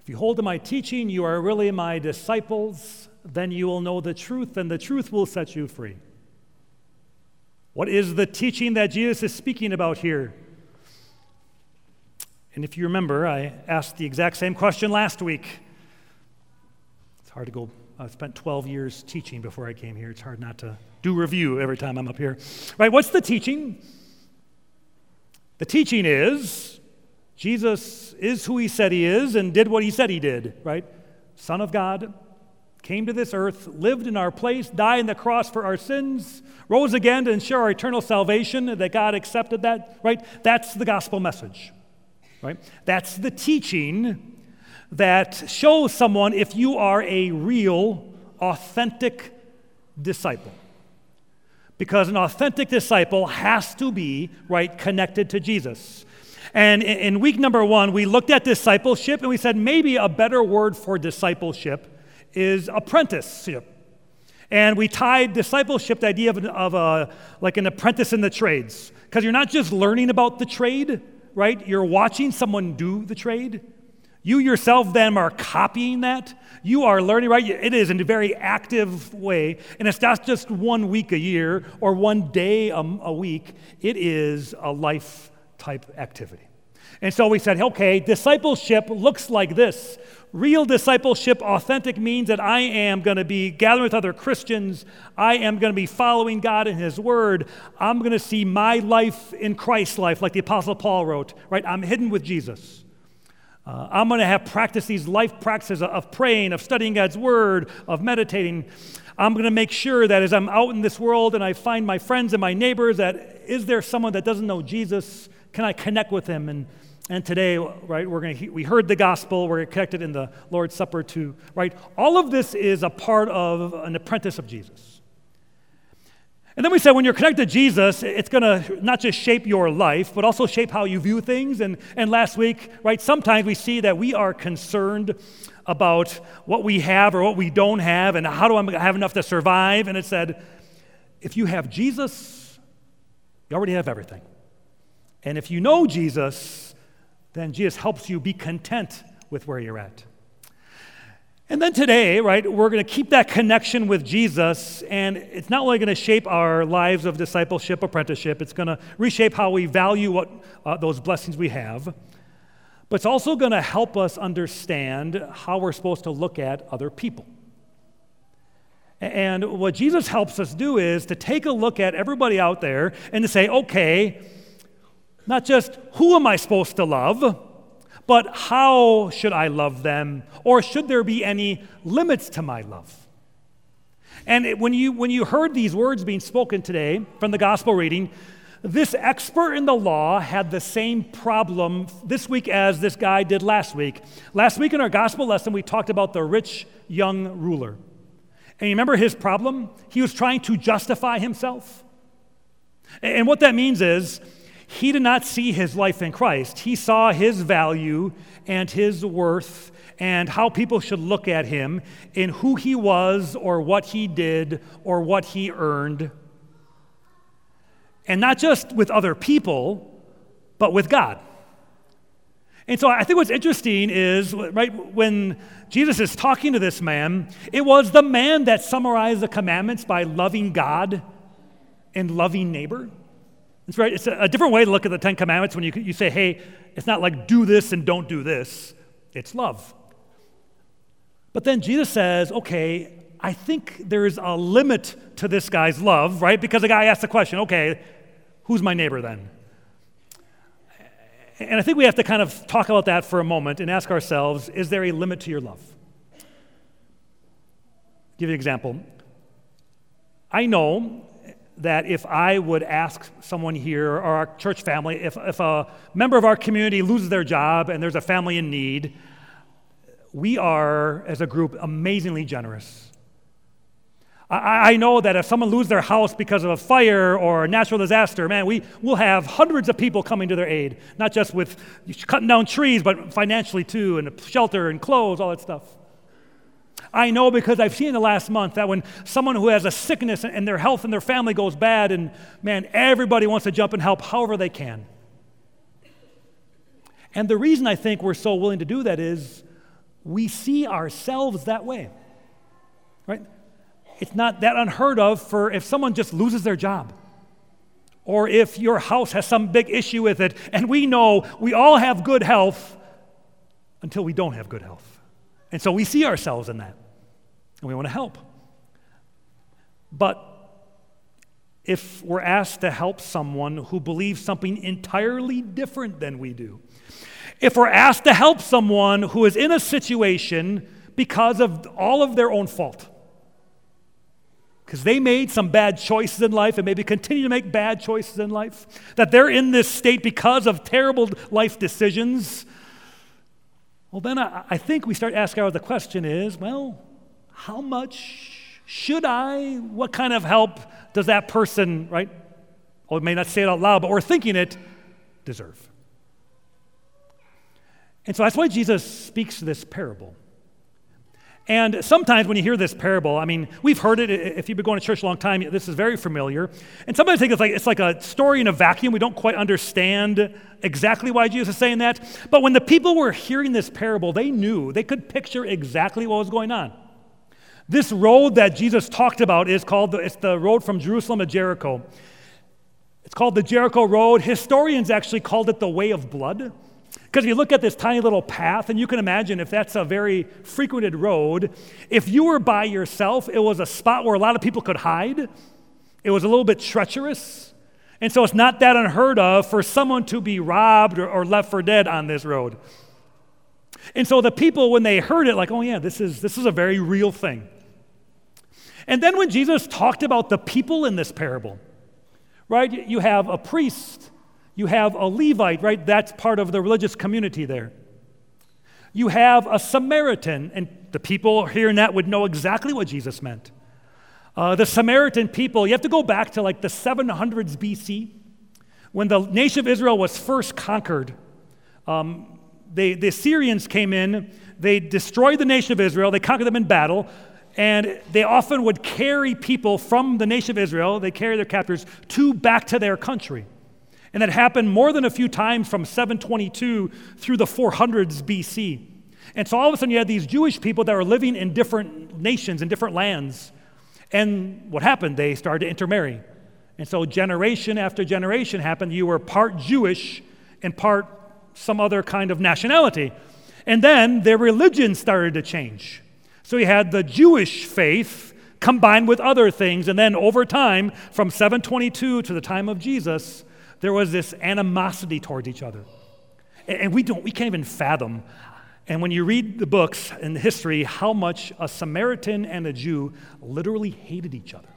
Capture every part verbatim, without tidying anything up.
If you hold to my teaching, you are really my disciples. Then you will know the truth, and the truth will set you free. What is the teaching that Jesus is speaking about here? And if you remember, I asked the exact same question last week. It's hard to go, I spent twelve years teaching before I came here. It's hard not to do review every time I'm up here. Right, what's the teaching? The teaching is Jesus is who he said he is and did what he said he did, right? Son of God, came to this earth, lived in our place, died on the cross for our sins, rose again to ensure our eternal salvation, that God accepted that, right? That's the gospel message, right? That's the teaching that shows someone if you are a real, authentic disciple. Because an authentic disciple has to be, right, connected to Jesus. And in week number one, we looked at discipleship, and we said maybe a better word for discipleship is apprenticeship. And we tied discipleship to the idea of, of a, like an apprentice in the trades. Because you're not just learning about the trade, right? You're watching someone do the trade. You yourself then are copying that. You are learning, right? It is in a very active way. And it's not just one week a year or one day a, a week. It is a life type activity. And so we said, okay, discipleship looks like this. Real discipleship, authentic, means that I am going to be gathering with other Christians. I am going to be following God in his word. I'm going to see my life in Christ's life, like the Apostle Paul wrote, right? I'm hidden with Jesus. Uh, I'm going to have practice these life practices of praying, of studying God's word, of meditating. I'm going to make sure that as I'm out in this world and I find my friends and my neighbors, that is there someone that doesn't know Jesus? Can I connect with him? And And today, right, we're going to we heard the gospel, we're connected in the Lord's Supper too, right? All of this is a part of an apprentice of Jesus. And then we said when you're connected to Jesus, it's going to not just shape your life, but also shape how you view things. And, and last week, right, sometimes we see that we are concerned about what we have or what we don't have and how do I have enough to survive. And it said, if you have Jesus, you already have everything. And if you know Jesus, then Jesus helps you be content with where you're at. And then today, right, we're going to keep that connection with Jesus, and it's not only going to shape our lives of discipleship, apprenticeship, it's going to reshape how we value what uh, those blessings we have, but it's also going to help us understand how we're supposed to look at other people. And what Jesus helps us do is to take a look at everybody out there and to say, okay, not just who am I supposed to love, but how should I love them? Or should there be any limits to my love? And it, when you when you heard these words being spoken today from the gospel reading, this expert in the law had the same problem this week as this guy did last week. Last week in our gospel lesson, we talked about the rich young ruler. And you remember his problem? He was trying to justify himself. And what that means is, he did not see his life in Christ. He saw his value and his worth and how people should look at him in who he was or what he did or what he earned. And not just with other people, but with God. And so I think what's interesting is, right, when Jesus is talking to this man, it was the man that summarized the commandments by loving God and loving neighbor. It's right. It's a different way to look at the Ten Commandments when you, you say, hey, it's not like do this and don't do this. It's love. But then Jesus says, okay, I think there's a limit to this guy's love, right? Because the guy asked the question, okay, who's my neighbor then? And I think we have to kind of talk about that for a moment and ask ourselves, is there a limit to your love? I'll give you an example. I know that if I would ask someone here or our church family, if, if a member of our community loses their job and there's a family in need, we are, as a group, amazingly generous. I, I know that if someone loses their house because of a fire or a natural disaster, man, we will have hundreds of people coming to their aid, not just with cutting down trees, but financially too, and shelter and clothes, all that stuff. I know because I've seen in the last month that when someone who has a sickness and their health and their family goes bad, and man, everybody wants to jump and help however they can. And the reason I think we're so willing to do that is we see ourselves that way, right? It's not that unheard of for if someone just loses their job, or if your house has some big issue with it, and we know we all have good health until we don't have good health. And so we see ourselves in that, and we want to help. But if we're asked to help someone who believes something entirely different than we do, if we're asked to help someone who is in a situation because of all of their own fault, because they made some bad choices in life and maybe continue to make bad choices in life, that they're in this state because of terrible life decisions, well, then I, I think we start asking ourselves the question is, well, how much should I, what kind of help does that person, right, well, we may not say it out loud, but we're thinking it, deserve? And so that's why Jesus speaks this parable. And sometimes when you hear this parable, I mean, we've heard it. If you've been going to church a long time, this is very familiar. And sometimes I think it's like it's like a story in a vacuum. We don't quite understand exactly why Jesus is saying that. But when the people were hearing this parable, they knew, they could picture exactly what was going on. This road that Jesus talked about is called, the, it's the road from Jerusalem to Jericho. It's called the Jericho Road. Historians actually called it the Way of Blood. Because if you look at this tiny little path, and you can imagine if that's a very frequented road, if you were by yourself, it was a spot where a lot of people could hide. It was a little bit treacherous. And so it's not that unheard of for someone to be robbed or, or left for dead on this road. And so the people, when they heard it, like, oh yeah, this is this is a very real thing. And then when Jesus talked about the people in this parable, right, you have a priest, you have a Levite, right? That's part of the religious community there. You have a Samaritan, and the people hearing that would know exactly what Jesus meant. Uh, the Samaritan people, you have to go back to like the seven hundreds B C, when the nation of Israel was first conquered. Um, they, the Assyrians came in, they destroyed the nation of Israel, they conquered them in battle, and they often would carry people from the nation of Israel, they carry their captors, to back to their country. And that happened more than a few times from seven twenty-two through the four hundreds B C. And so all of a sudden you had these Jewish people that were living in different nations, in different lands. And what happened? They started to intermarry. And so generation after generation happened. You were part Jewish and part some other kind of nationality. And then their religion started to change. So you had the Jewish faith combined with other things. And then over time, from seven twenty-two to the time of Jesus, there was this animosity towards each other. And we don't, we can't even fathom. And when you read the books and the history, how much a Samaritan and a Jew literally hated each other.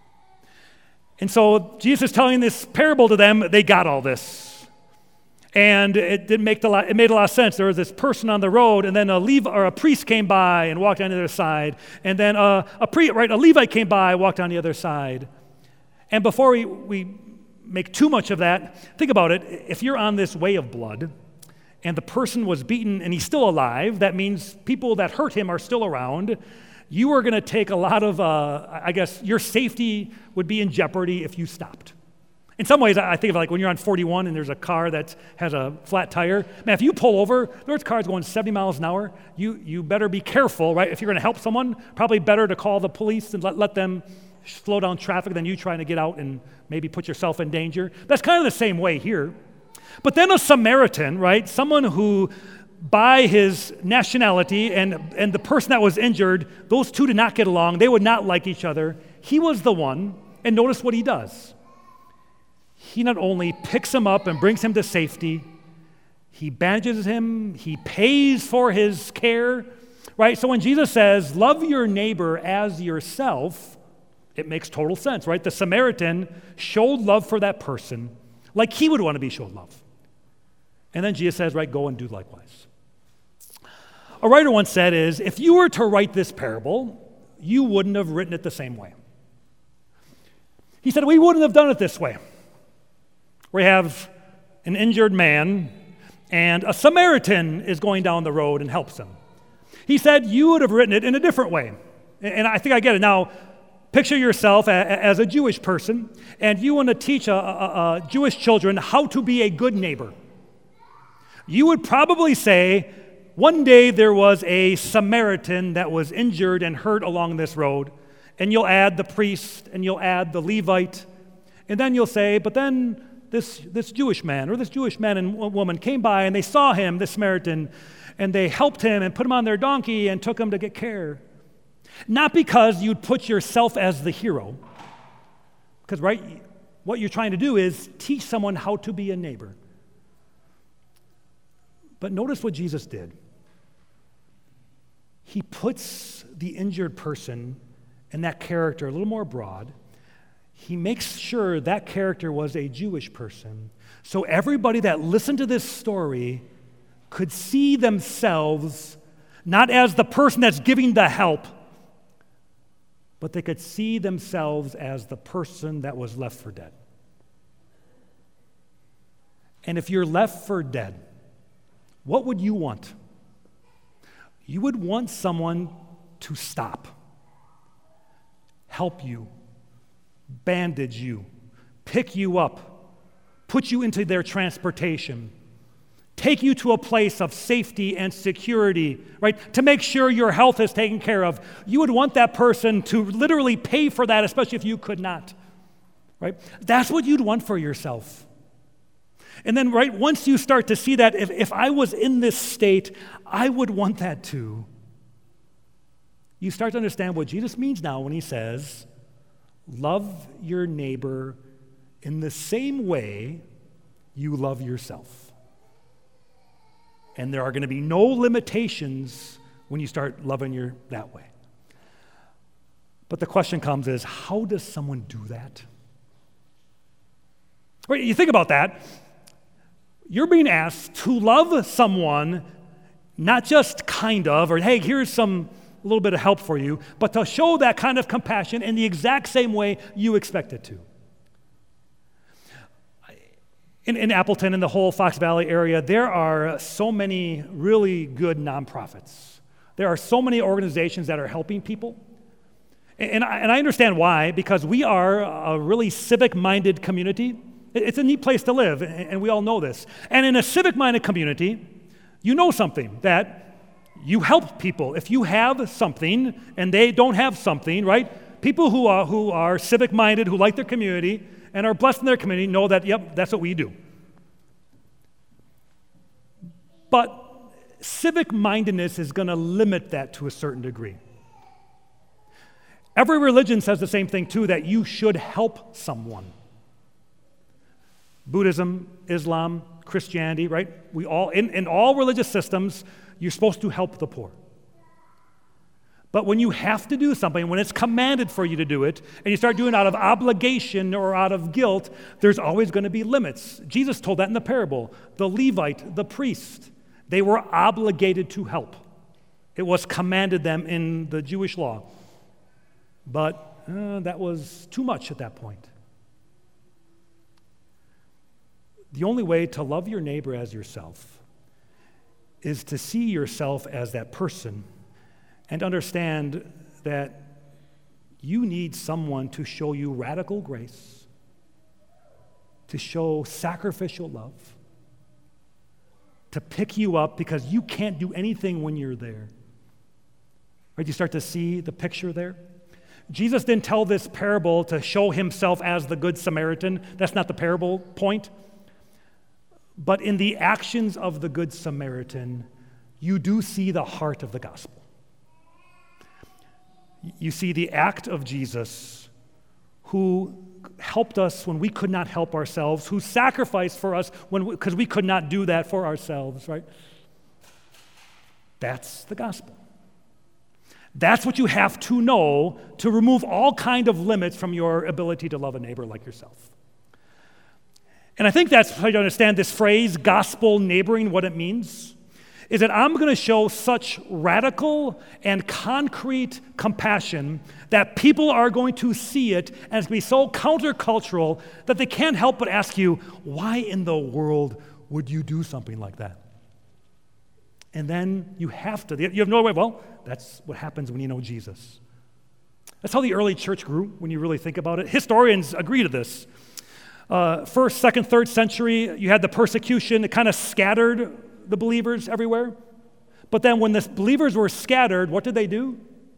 And so Jesus is telling this parable to them, they got all this. And it didn't make a lot, it made a lot of sense. There was this person on the road, and then a Levi, or a priest came by and walked on the other side. And then a, a pre, right, a Levite came by, walked on the other side. And before we, we make too much of that, think about it. If you're on this way of blood and the person was beaten and he's still alive, that means people that hurt him are still around. You are going to take a lot of, uh, I guess, your safety would be in jeopardy if you stopped. In some ways, I think of like when you're on forty-one and there's a car that has a flat tire. Man, if you pull over, there's cars going seventy miles an hour. You you better be careful, right? If you're going to help someone, probably better to call the police and let, let them slow down traffic than you trying to get out and maybe put yourself in danger. That's kind of the same way here. But then a Samaritan, right, someone who by his nationality and, and the person that was injured, those two did not get along. They would not like each other. He was the one, and notice what he does. He not only picks him up and brings him to safety, he bandages him, he pays for his care, right? So when Jesus says, love your neighbor as yourself, it makes total sense, right? The Samaritan showed love for that person like he would want to be shown love. And then Jesus says, right, go and do likewise. A writer once said is, if you were to write this parable, you wouldn't have written it the same way. He said, we wouldn't have done it this way. We have an injured man, and a Samaritan is going down the road and helps him. He said, you would have written it in a different way. And I think I get it. Now, picture yourself as a Jewish person, and you want to teach a, a, a Jewish children how to be a good neighbor. You would probably say, one day there was a Samaritan that was injured and hurt along this road, and you'll add the priest and you'll add the Levite, and then you'll say, but then this, this Jewish man or this Jewish man and woman came by and they saw him, the Samaritan, and they helped him and put him on their donkey and took him to get care. Not because you'd put yourself as the hero, because, right, what you're trying to do is teach someone how to be a neighbor. But notice what Jesus did. He puts the injured person and that character a little more broad. He makes sure that character was a Jewish person. So everybody that listened to this story could see themselves not as the person that's giving the help, but they could see themselves as the person that was left for dead. And if you're left for dead, what would you want? You would want someone to stop, help you, bandage you, pick you up, put you into their transportation, take you to a place of safety and security, right? To make sure your health is taken care of. You would want that person to literally pay for that, especially if you could not, right? That's what you'd want for yourself. And then, right, once you start to see that, if, if I was in this state, I would want that too. You start to understand what Jesus means now when he says, love your neighbor in the same way you love yourself. And there are going to be no limitations when you start loving your that way. But the question comes is, how does someone do that? Right, you think about that. You're being asked to love someone, not just kind of, or hey, here's some a little bit of help for you, but to show that kind of compassion in the exact same way you expect it to. In, in Appleton, in the whole Fox Valley area, there are so many really good nonprofits. There are so many organizations that are helping people. And, and, I, and I understand why, because we are a really civic-minded community. It's a neat place to live, and we all know this. And in a civic-minded community, you know something, that you help people. If you have something and they don't have something, right? People who are, who are civic-minded, who like their community, and are blessed in their community know that, yep, that's what we do. But civic-mindedness is going to limit that to a certain degree. Every religion says the same thing, too, that you should help someone. Buddhism, Islam, Christianity, right? We all, in, in all religious systems, you're supposed to help the poor. But when you have to do something, when it's commanded for you to do it, and you start doing it out of obligation or out of guilt, there's always going to be limits. Jesus told that in the parable. The Levite, the priest, they were obligated to help. It was commanded them in the Jewish law. But uh, that was too much at that point. The only way to love your neighbor as yourself is to see yourself as that person and understand that you need someone to show you radical grace, to show sacrificial love, to pick you up because you can't do anything when you're there. Right? You start to see the picture there? Jesus didn't tell this parable to show himself as the Good Samaritan. That's not the parable point. But in the actions of the Good Samaritan, you do see the heart of the gospel. You see the act of Jesus, who helped us when we could not help ourselves, who sacrificed for us when because we, we could not do that for ourselves, right? That's the gospel. That's what you have to know to remove all kind of limits from your ability to love a neighbor like yourself. And I think that's how you understand this phrase, gospel neighboring, what it means, is that I'm going to show such radical and concrete compassion that people are going to see it and be so countercultural that they can't help but ask you, why in the world would you do something like that? And then you have to, you have no way, well, that's what happens when you know Jesus. That's how the early church grew, when you really think about it. Historians agree to this. Uh, first, second, third century, you had the persecution that kind of scattered the believers everywhere. But then when the believers were scattered, what did they do?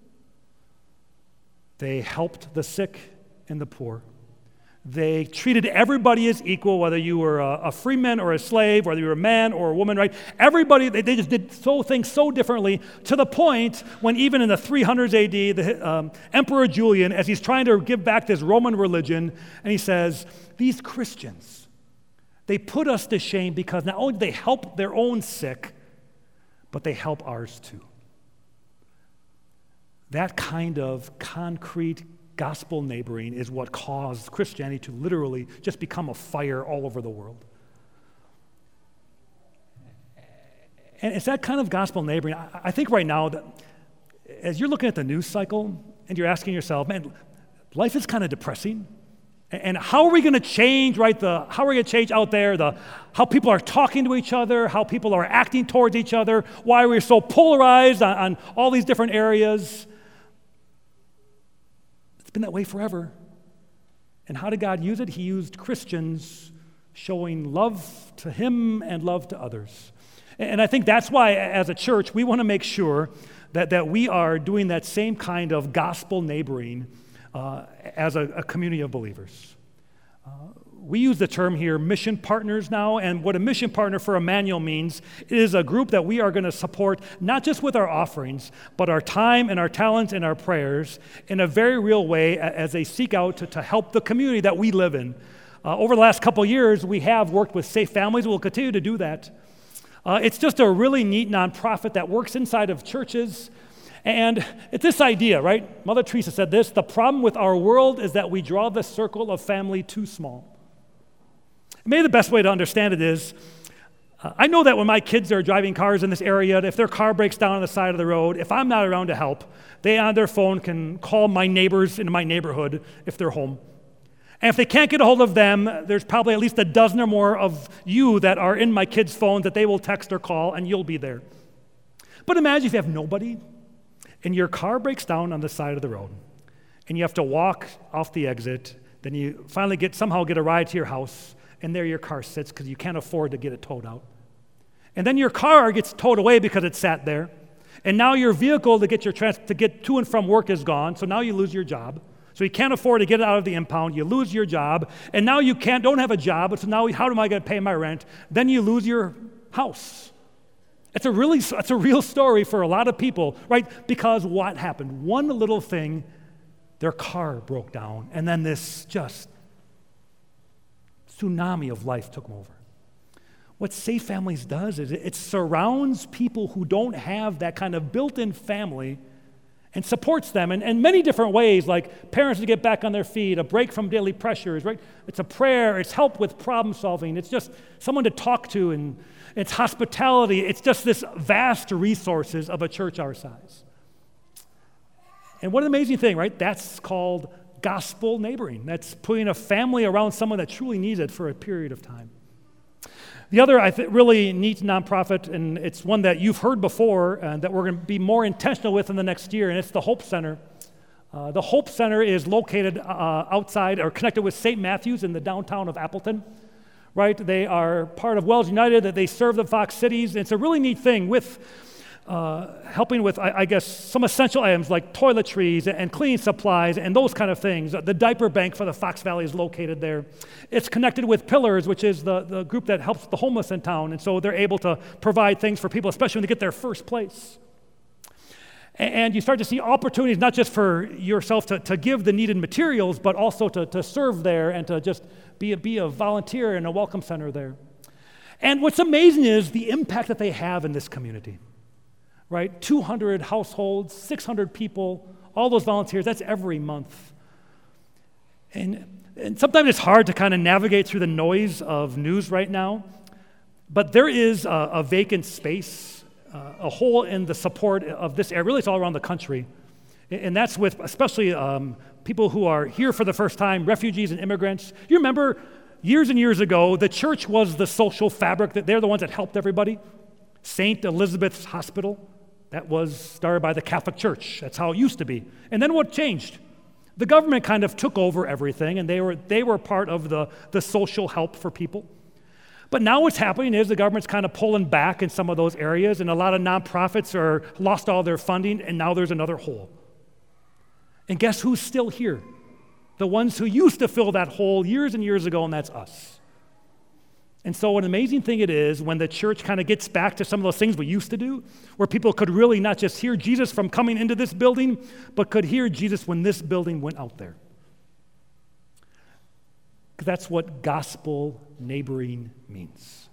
They helped the sick and the poor. They treated everybody as equal, whether you were a, a free man or a slave, whether you were a man or a woman, right? Everybody, they, they just did so things so differently, to the point when even in the three hundreds A D, the um, Emperor Julian, as he's trying to give back this Roman religion, and he says, these Christians, they put us to shame because not only do they help their own sick, but they help ours too. That kind of concrete gospel neighboring is what caused Christianity to literally just become a fire all over the world. And it's that kind of gospel neighboring. I think right now that as you're looking at the news cycle and you're asking yourself, man, life is kind of depressing. And how are we going to change, right? The how are we going to change out there? The how people are talking to each other, how people are acting towards each other, why we're so polarized on, on all these different areas. It's been that way forever. And how did God use it? He used Christians showing love to Him and love to others. And I think that's why, as a church, we want to make sure that, that we are doing that same kind of gospel neighboring uh, as a, a community of believers. Uh, we use the term here, mission partners now, and what a mission partner for Emmanuel means is a group that we are going to support not just with our offerings, but our time and our talents and our prayers in a very real way as they seek out to, to help the community that we live in. Uh, over the last couple of years, we have worked with Safe Families. We'll continue to do that. Uh, it's just a really neat nonprofit that works inside of churches. And it's this idea, right? Mother Teresa said this, the problem with our world is that we draw the circle of family too small. Maybe the best way to understand it is, uh, I know that when my kids are driving cars in this area, if their car breaks down on the side of the road, if I'm not around to help, they on their phone can call my neighbors in my neighborhood if they're home. And if they can't get a hold of them, there's probably at least a dozen or more of you that are in my kids' phones that they will text or call, and you'll be there. But imagine if you have nobody, and your car breaks down on the side of the road, and you have to walk off the exit, then you finally get somehow get a ride to your house, and there your car sits because you can't afford to get it towed out. And then your car gets towed away because it sat there, and now your vehicle to get your trans- to get to and from work is gone, so now you lose your job. So you can't afford to get it out of the impound, you lose your job, and now you can't don't have a job, so now how am I going to pay my rent? Then you lose your house. It's a really it's a real story for a lot of people, right? Because what happened? One little thing, their car broke down, and then this just tsunami of life took them over. What Safe Families does is it surrounds people who don't have that kind of built-in family and supports them in, in many different ways, like parents to get back on their feet, a break from daily pressures, right? It's a prayer, it's help with problem solving, it's just someone to talk to, and it's hospitality. It's just this vast resources of a church our size. And what an amazing thing, right? That's called gospel neighboring. That's putting a family around someone that truly needs it for a period of time. The other, I think, really neat nonprofit, and it's one that you've heard before and that we're going to be more intentional with in the next year, and it's the Hope Center. Uh, the Hope Center is located uh, outside or connected with Saint Matthew's in the downtown of Appleton, right? They are part of Wells United, that they serve the Fox Cities. It's a really neat thing with uh, helping with, I, I guess, some essential items like toiletries and cleaning supplies and those kind of things. The diaper bank for the Fox Valley is located there. It's connected with Pillars, which is the, the group that helps the homeless in town, and so they're able to provide things for people, especially when they get their first place. And you start to see opportunities not just for yourself to, to give the needed materials, but also to, to serve there and to just be a, be a volunteer in a welcome center there. And what's amazing is the impact that they have in this community, right? two hundred households, six hundred people, all those volunteers, that's every month. And, and sometimes it's hard to kind of navigate through the noise of news right now, but there is a, a vacant space, Uh, a hole in the support of this area. Really, it's all around the country. And that's with especially um, people who are here for the first time, refugees and immigrants. You remember years and years ago, the church was the social fabric. That they're the ones that helped everybody. Saint Elizabeth's Hospital, that was started by the Catholic Church. That's how it used to be. And then what changed? The government kind of took over everything, and they were they were part of the, the social help for people. But now what's happening is the government's kind of pulling back in some of those areas, and a lot of nonprofits are lost all their funding, and now there's another hole. And guess who's still here? The ones who used to fill that hole years and years ago, and that's us. And so what an amazing thing it is when the church kind of gets back to some of those things we used to do, where people could really not just hear Jesus from coming into this building, but could hear Jesus when this building went out there. Because that's what gospel neighboring means.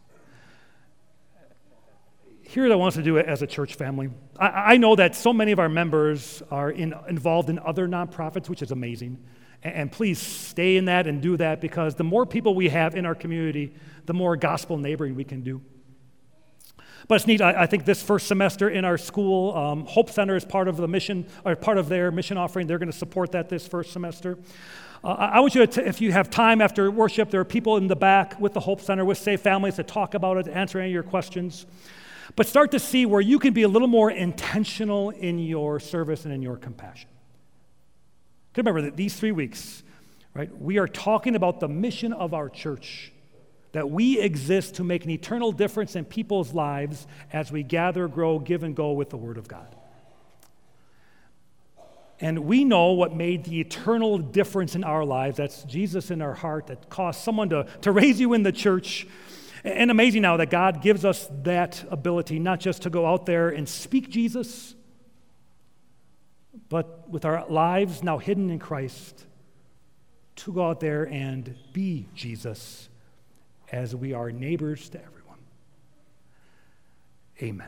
Here's what I want us to do as a church family. I, I know that so many of our members are in, involved in other nonprofits, which is amazing. And, and please stay in that and do that, because the more people we have in our community, the more gospel neighboring we can do. But it's neat. I, I think this first semester in our school, um, Hope Center is part of the mission, or part of their mission offering. They're going to support that this first semester. Uh, I want you to, t- if you have time after worship, there are people in the back with the Hope Center, with Safe Families, to talk about it, to answer any of your questions. But start to see where you can be a little more intentional in your service and in your compassion. Remember that these three weeks, right, we are talking about the mission of our church, that we exist to make an eternal difference in people's lives as we gather, grow, give, and go with the Word of God. And we know what made the eternal difference in our lives. That's Jesus in our heart that caused someone to, to raise you in the church. And amazing now that God gives us that ability, not just to go out there and speak Jesus, but with our lives now hidden in Christ, to go out there and be Jesus as we are neighbors to everyone. Amen.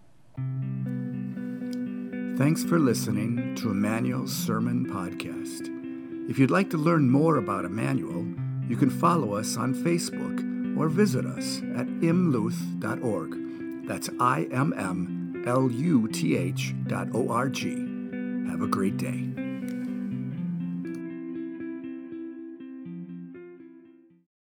Thanks for listening to Emmanuel's Sermon Podcast. If you'd like to learn more about Emmanuel, you can follow us on Facebook or visit us at imluth dot org. That's I M M L U T H dot O R G. Have a great day.